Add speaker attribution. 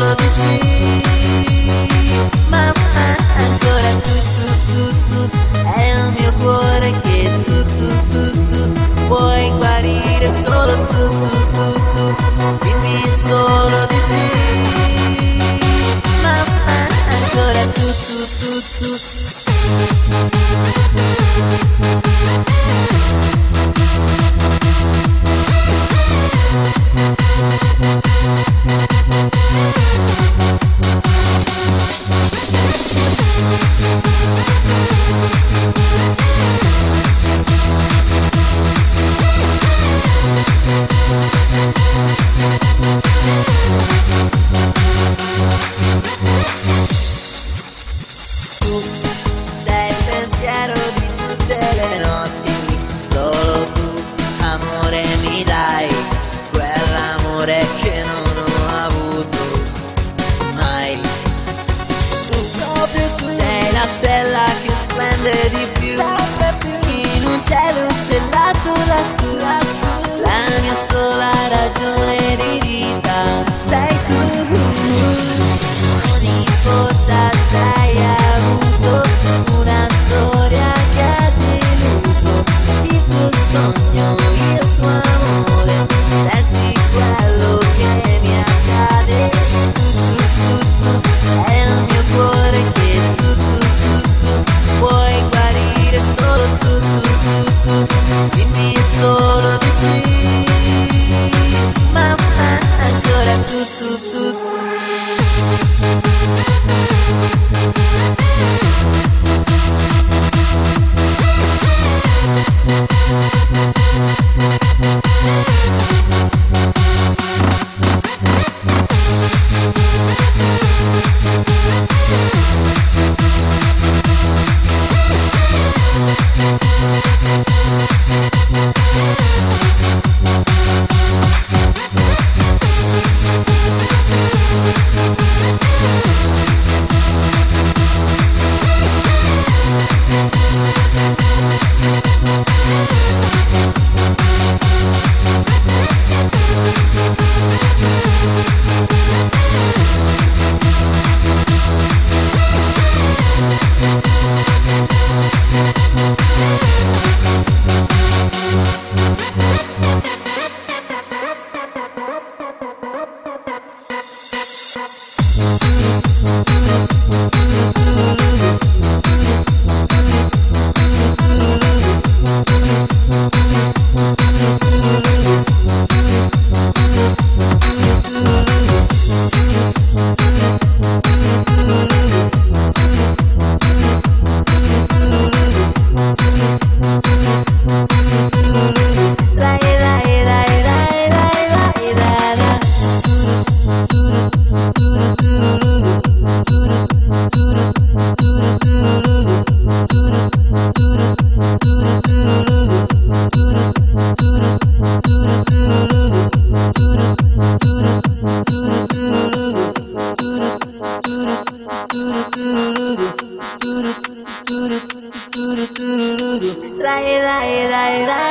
Speaker 1: solo di sì. Ma ancora tu, è il mio cuore che tu puoi guarire solo tu, dimmi solo di sì. Ma ancora tu. Tu sei il pensiero di tutte le notti, solo tu, amore, mi dai quell'amore che non ho avuto mai. Tu sei la stella che splende di più in un cielo stellato lassù, la mia sola ragione di vita sei tu. Ogni volta sei avuto una storia che ha deluso, il tuo sogno, il tuo amore, senti quello che mi accade. Tu, è il mio cuore che tu puoi guarire solo tu, dimmi solo di sì. Ma ancora tu. Rai, rai, rai, rai.